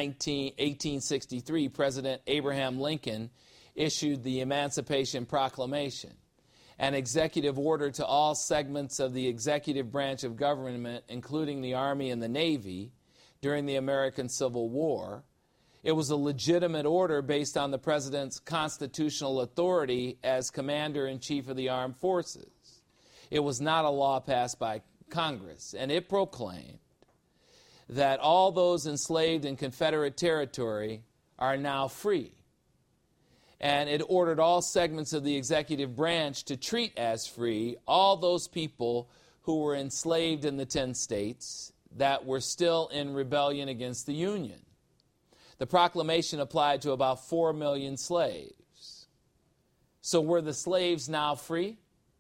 1863, President Abraham Lincoln issued the Emancipation Proclamation, an executive order to all segments of the executive branch of government, including the Army and the Navy, during the American Civil War. It was a legitimate order based on the president's constitutional authority as commander-in-chief of the armed forces. It was not a law passed by Congress, and it proclaimed that all those enslaved in Confederate territory are now free. And it ordered all segments of the executive branch to treat as free all those people who were enslaved in the 10 states that were still in rebellion against the Union. The proclamation applied to about 4 million slaves. So were the slaves now free?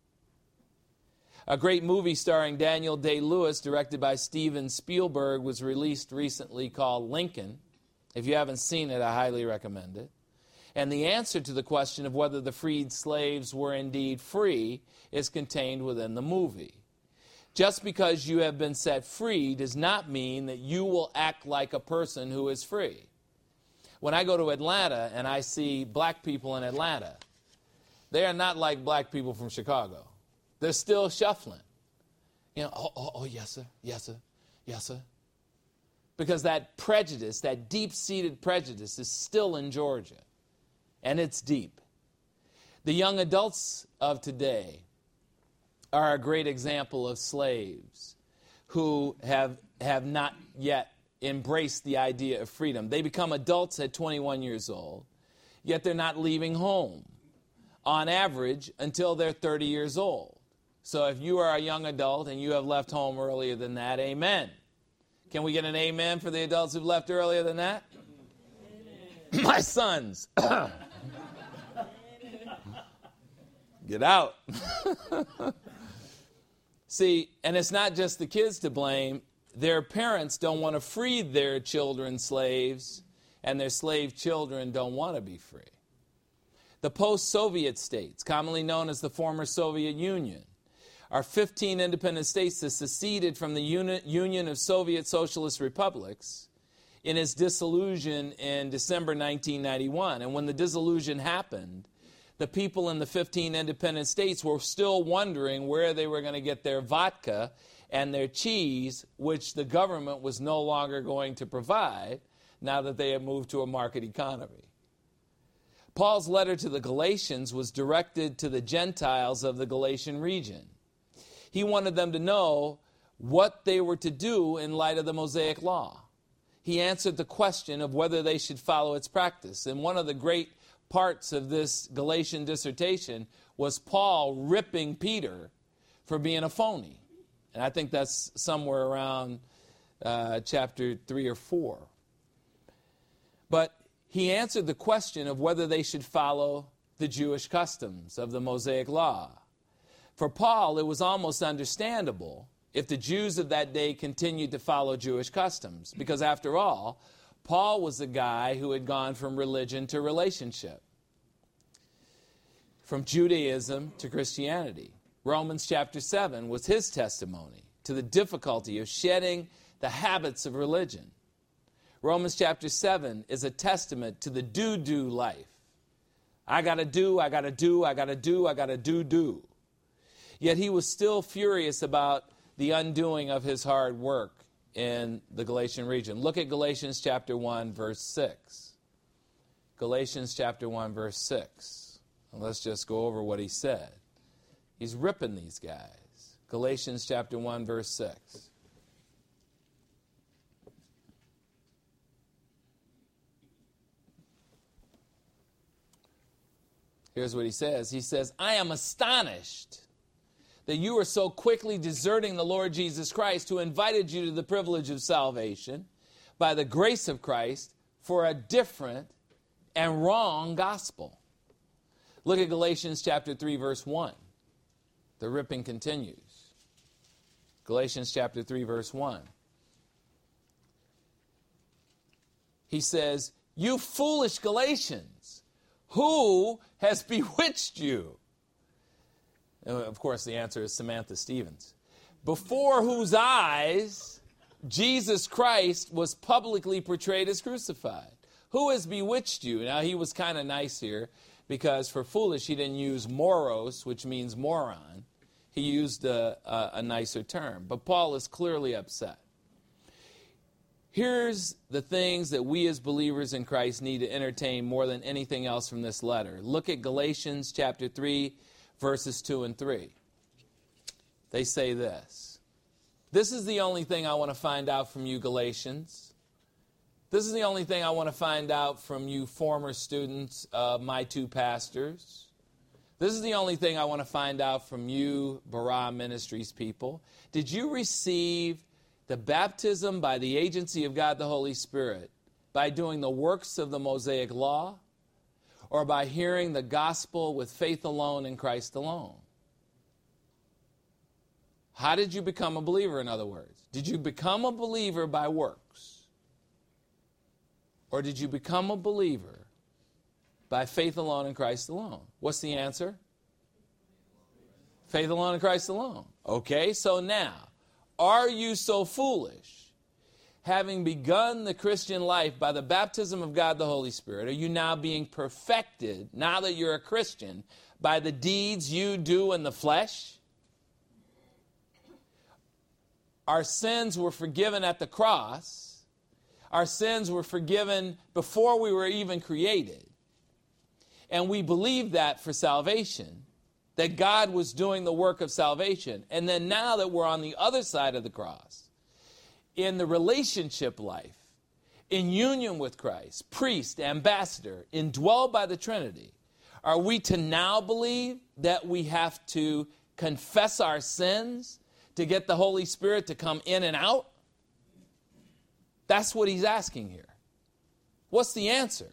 A great movie starring Daniel Day-Lewis, directed by Steven Spielberg, was released recently called Lincoln. If you haven't seen it, I highly recommend it. And the answer to the question of whether the freed slaves were indeed free is contained within the movie. Just because you have been set free does not mean that you will act like a person who is free. When I go to Atlanta and I see black people in Atlanta, they are not like black people from Chicago. They're still shuffling. You know, oh, yes, sir, yes, sir, yes, sir. Because that prejudice, that deep-seated prejudice is still in Georgia, and it's deep. The young adults of today are a great example of slaves who have not yet embraced the idea of freedom. They become adults at 21 years old, yet they're not leaving home, on average, until they're 30 years old. So if you are a young adult and you have left home earlier than that, amen. Can we get an amen for the adults who've left earlier than that? My sons. Get out. See, and it's not just the kids to blame. Their parents don't want to free their children slaves, and their slave children don't want to be free. The post-Soviet states, commonly known as the former Soviet Union, are 15 independent states that seceded from the Union of Soviet Socialist Republics in its dissolution in December 1991. And when the dissolution happened, the people in the 15 independent states were still wondering where they were going to get their vodka and their cheese, which the government was no longer going to provide now that they had moved to a market economy. Paul's letter to the Galatians was directed to the Gentiles of the Galatian region. He wanted them to know what they were to do in light of the Mosaic Law. He answered the question of whether they should follow its practice. And one of the great parts of this Galatian dissertation was Paul ripping Peter for being a phony. And I think that's somewhere around chapter 3 or 4. But he answered the question of whether they should follow the Jewish customs of the Mosaic Law. For Paul, it was almost understandable if the Jews of that day continued to follow Jewish customs. Because after all, Paul was a guy who had gone from religion to relationship, from Judaism to Christianity. Romans chapter 7 was his testimony to the difficulty of shedding the habits of religion. Romans chapter 7 is a testament to the do life. I got to do, I got to do, I got to do, I got to do. Yet he was still furious about the undoing of his hard work in the Galatian region. Look at Galatians chapter 1, verse 6. Galatians chapter 1, verse 6. And let's just go over what he said. He's ripping these guys. Galatians chapter 1, verse 6. Here's what he says. He says, I am astonished that you are so quickly deserting the Lord Jesus Christ, who invited you to the privilege of salvation by the grace of Christ for a different and wrong gospel. Look at Galatians chapter 3, verse 1. The ripping continues. Galatians chapter 3, verse 1. He says, you foolish Galatians, who has bewitched you? Of course, the answer is Samantha Stevens. Before whose eyes Jesus Christ was publicly portrayed as crucified. Who has bewitched you? Now, he was kind of nice here, because for foolish, he didn't use moros, which means moron. He used a nicer term. But Paul is clearly upset. Here's the things that we as believers in Christ need to entertain more than anything else from this letter. Look at Galatians chapter 3, verses 2 and 3. They say this. This is the only thing I want to find out from you, Galatians. This is the only thing I want to find out from you former students of my two pastors. This is the only thing I want to find out from you, Barah Ministries people. Did you receive the baptism by the agency of God the Holy Spirit by doing the works of the Mosaic law, or by hearing the gospel with faith alone in Christ alone? How did you become a believer, in other words? Did you become a believer by works? Or did you become a believer by faith alone in Christ alone? What's the answer? Faith alone in Christ alone. Okay, so now, are you so foolish, having begun the Christian life by the baptism of God the Holy Spirit, are you now being perfected, now that you're a Christian, by the deeds you do in the flesh? Our sins were forgiven at the cross. Our sins were forgiven before we were even created. And we believe that for salvation, that God was doing the work of salvation. And then now that we're on the other side of the cross, in the relationship life, in union with Christ, priest, ambassador, indwelled by the Trinity, are we to now believe that we have to confess our sins to get the Holy Spirit to come in and out? That's what he's asking here. What's the answer?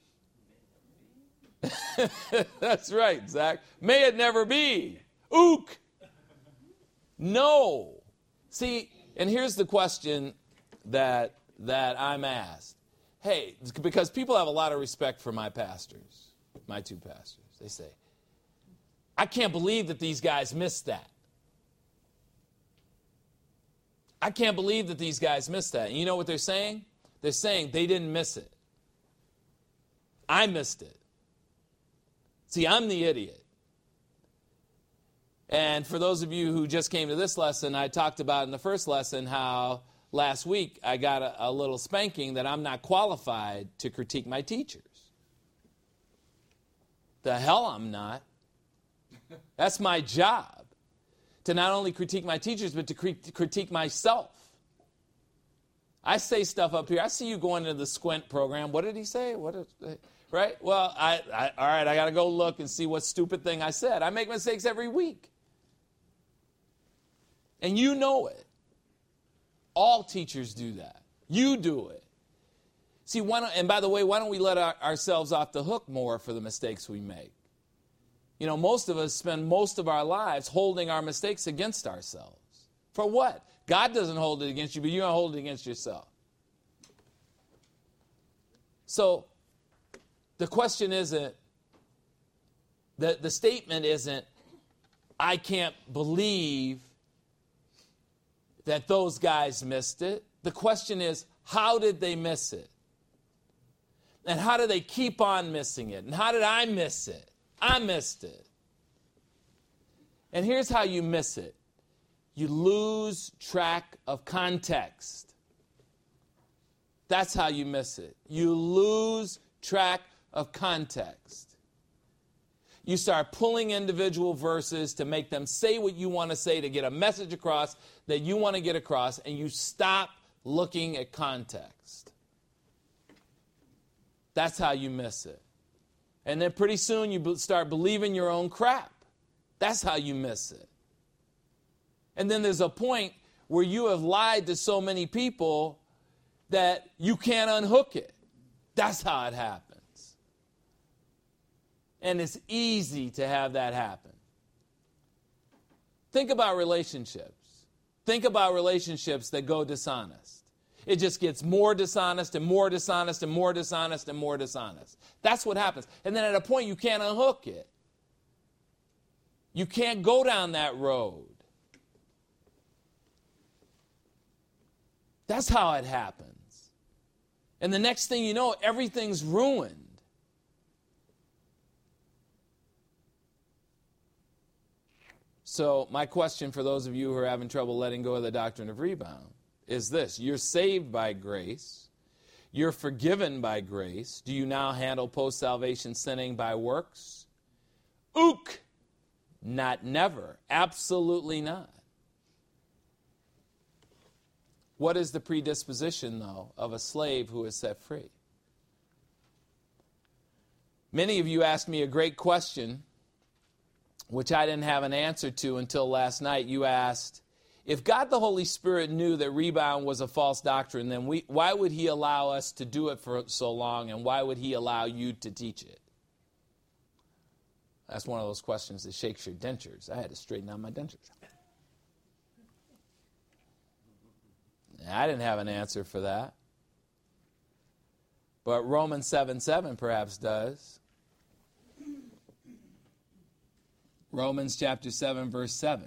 That's right, Zach. May it never be. Ook. No. See, and here's the question that I'm asked. Hey, because people have a lot of respect for my pastors, my two pastors. They say, I can't believe that these guys missed that. I can't believe that these guys missed that. And you know what they're saying? They're saying they didn't miss it. I missed it. See, I'm the idiot. And for those of you who just came to this lesson, I talked about in the first lesson how last week I got a little spanking that I'm not qualified to critique my teachers. The hell I'm not. That's my job. To not only critique my teachers, but to critique myself. I say stuff up here. I see you going into the Squint program. What did he say? Right? Well, all right, I got to go look and see what stupid thing I said. I make mistakes every week. And you know it. All teachers do that. You do it. See, and by the way, why don't we let ourselves off the hook more for the mistakes we make? You know, most of us spend most of our lives holding our mistakes against ourselves. For what? God doesn't hold it against you, but you're going to hold it against yourself. So, the question isn't, the statement isn't, I can't believe that those guys missed it. The question is, how did they miss it? And how do they keep on missing it? And how did I miss it? I missed it. And here's how you miss it. You lose track of context. That's how you miss it. You lose track of context. You start pulling individual verses to make them say what you want to say, to get a message across that you want to get across, and you stop looking at context. That's how you miss it. And then pretty soon you start believing your own crap. That's how you miss it. And then there's a point where you have lied to so many people that you can't unhook it. That's how it happens. And it's easy to have that happen. Think about relationships. Think about relationships that go dishonest. It just gets more dishonest and more dishonest and more dishonest and more dishonest. That's what happens. And then at a point you can't unhook it. You can't go down that road. That's how it happens. And the next thing you know, everything's ruined. So my question for those of you who are having trouble letting go of the doctrine of rebound is this. You're saved by grace. You're forgiven by grace. Do you now handle post-salvation sinning by works? Ook! Not never. Absolutely not. What is the predisposition, though, of a slave who is set free? Many of you asked me a great question, which I didn't have an answer to until last night. You asked, if God the Holy Spirit knew that rebound was a false doctrine, then why would he allow us to do it for so long, and why would he allow you to teach it? That's one of those questions that shakes your dentures. I had to straighten out my dentures. I didn't have an answer for that. But Romans 7:7 perhaps does. Romans chapter 7, verse 7.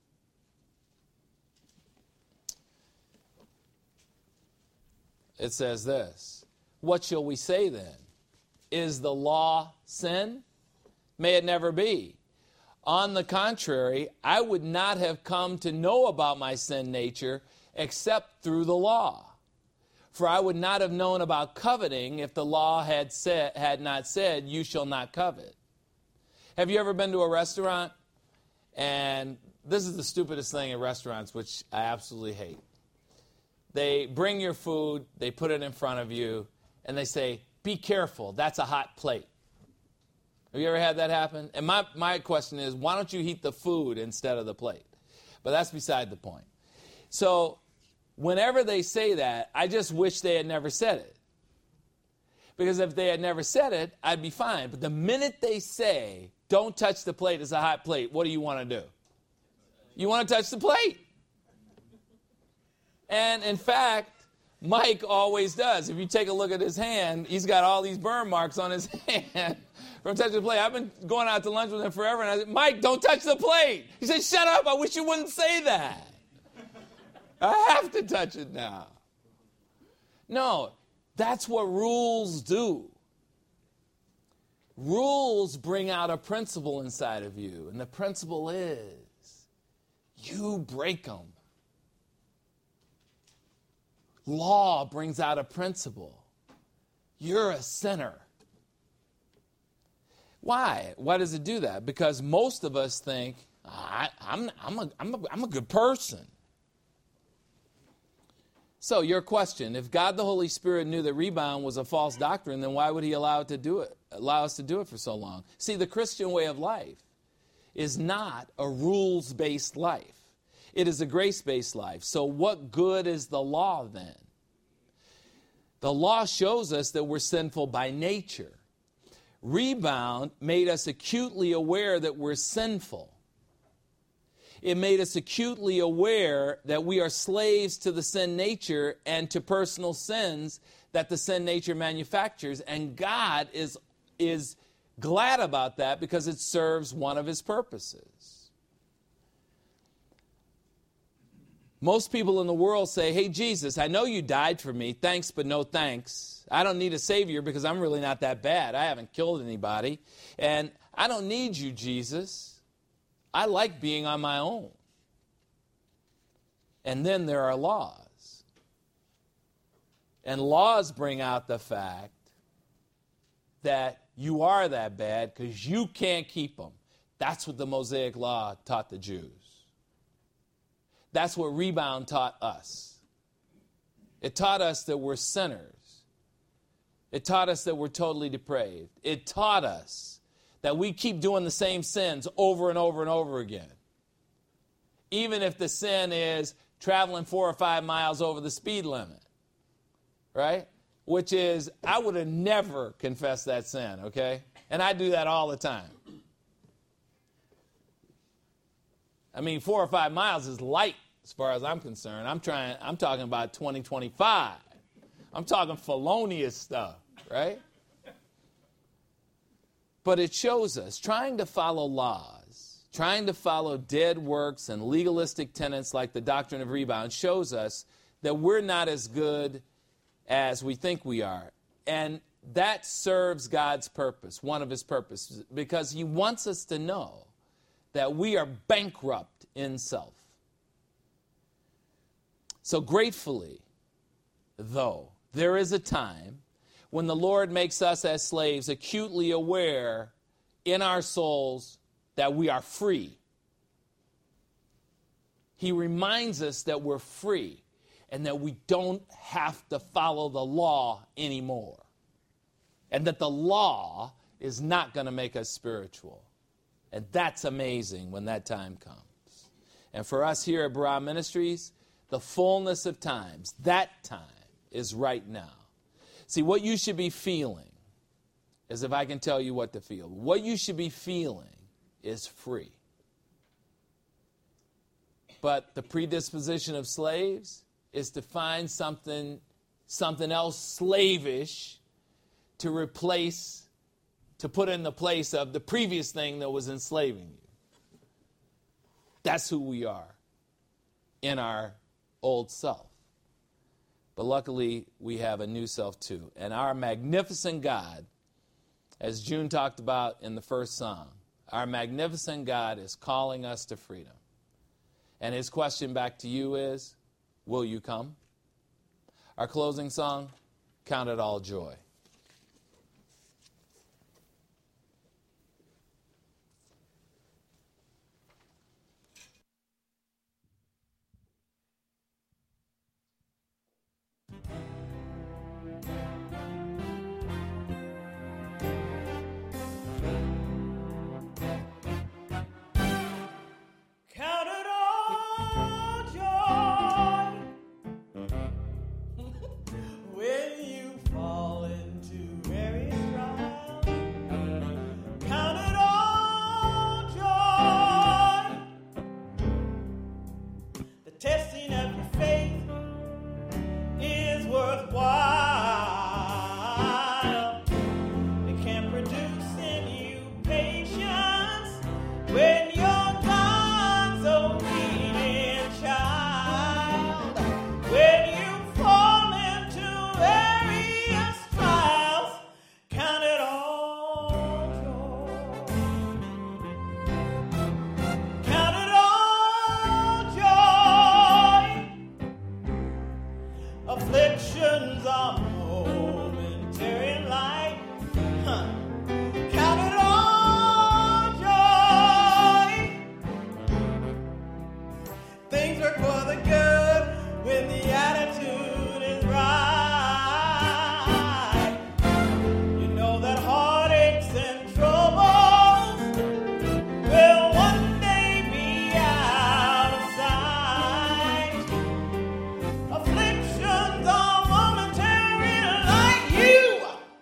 It says this, what shall we say then? Is the law sin? May it never be. On the contrary, I would not have come to know about my sin nature except through the law. For I would not have known about coveting if the law had not said, you shall not covet. Have you ever been to a restaurant? And this is the stupidest thing in restaurants, which I absolutely hate. They bring your food, they put it in front of you, and they say, be careful, that's a hot plate. Have you ever had that happen? And my question is, why don't you heat the food instead of the plate? But that's beside the point. So whenever they say that, I just wish they had never said it. Because if they had never said it, I'd be fine. But the minute they say, don't touch the plate, it's a hot plate, what do you want to do? You want to touch the plate. And in fact, Mike always does. If you take a look at his hand, he's got all these burn marks on his hand from touching the plate. I've been going out to lunch with him forever, and I said, Mike, don't touch the plate. He said, shut up, I wish you wouldn't say that. I have to touch it now. No, that's what rules do. Rules bring out a principle inside of you, and the principle is you break them. Law brings out a principle. You're a sinner. Why? Why does it do that? Because most of us think, I'm a good person. So your question, if God the Holy Spirit knew that rebound was a false doctrine, then why would he allow us to do it for so long? See, the Christian way of life is not a rules-based life. It is a grace-based life. So what good is the law then? The law shows us that we're sinful by nature. Rebound made us acutely aware that we're sinful. It made us acutely aware that we are slaves to the sin nature and to personal sins that the sin nature manufactures. And God is glad about that because it serves one of his purposes. Most people in the world say, hey, Jesus, I know you died for me. Thanks, but no thanks. I don't need a Savior because I'm really not that bad. I haven't killed anybody. And I don't need you, Jesus. I like being on my own. And then there are laws. And laws bring out the fact that you are that bad because you can't keep them. That's what the Mosaic Law taught the Jews. That's what rebound taught us. It taught us that we're sinners. It taught us that we're totally depraved. It taught us that we keep doing the same sins over and over and over again. Even if the sin is traveling 4 or 5 miles over the speed limit, right? Which is, I would have never confessed that sin, okay? And I do that all the time. I mean, 4 or 5 miles is light as far as I'm concerned. I'm talking about 20, 25. I'm talking felonious stuff, right? But it shows us trying to follow laws, trying to follow dead works and legalistic tenets like the doctrine of rebound shows us that we're not as good as we think we are. And that serves God's purpose, one of his purposes, because he wants us to know that we are bankrupt in self. So gratefully, though, there is a time when the Lord makes us as slaves acutely aware in our souls that we are free. He reminds us that we're free and that we don't have to follow the law anymore. And that the law is not going to make us spiritual. And that's amazing when that time comes. And for us here at Barah Ministries, the fullness of times, that time is right now. See, what you should be feeling, as if I can tell you what to feel, what you should be feeling is free. But the predisposition of slaves is to find something else slavish to replace, to put in the place of the previous thing that was enslaving you. That's who we are in our old self. But luckily, we have a new self too. And our magnificent God, as June talked about in the first song, our magnificent God is calling us to freedom. And his question back to you is, will you come? Our closing song, Count It All Joy. Count it all joy when you fall into various trials. Count it all joy, the testing of your faith is worthwhile. It can produce in you patience when you're God's obedient child. When you fall into various trials, count it all joy. Count it all joy. Afflictions are momentary in life. Count it all joy. Things work for the good when the attitude is right. You know that heartaches and troubles will one day be out of sight. Afflictions are momentary like you.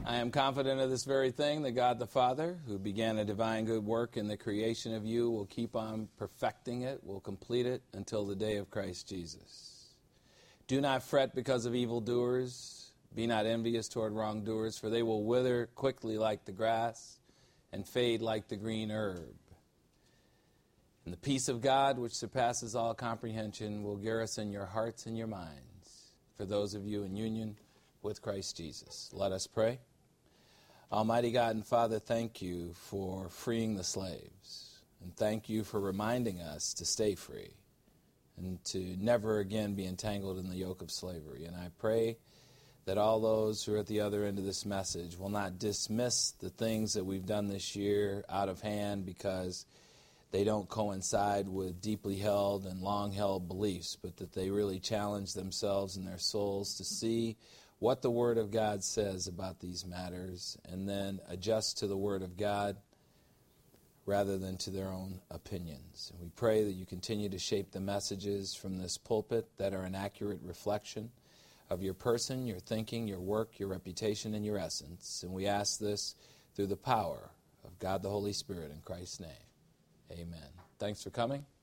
I am confident of this very thing, that God the Father, who began a divine good work in the creation of you, will keep on perfecting it, will complete it until the day of Christ Jesus. Do not fret because of evildoers. Be not envious toward wrongdoers, for they will wither quickly like the grass and fade like the green herb. And the peace of God, which surpasses all comprehension, will garrison your hearts and your minds, for those of you in union with Christ Jesus. Let us pray. Almighty God and Father, thank you for freeing the slaves, and thank you for reminding us to stay free and to never again be entangled in the yoke of slavery. And I pray that all those who are at the other end of this message will not dismiss the things that we've done this year out of hand because they don't coincide with deeply held and long-held beliefs, but that they really challenge themselves and their souls to see what the Word of God says about these matters, and then adjust to the Word of God rather than to their own opinions. And we pray that you continue to shape the messages from this pulpit that are an accurate reflection of your person, your thinking, your work, your reputation, and your essence. And we ask this through the power of God the Holy Spirit in Christ's name. Amen. Thanks for coming.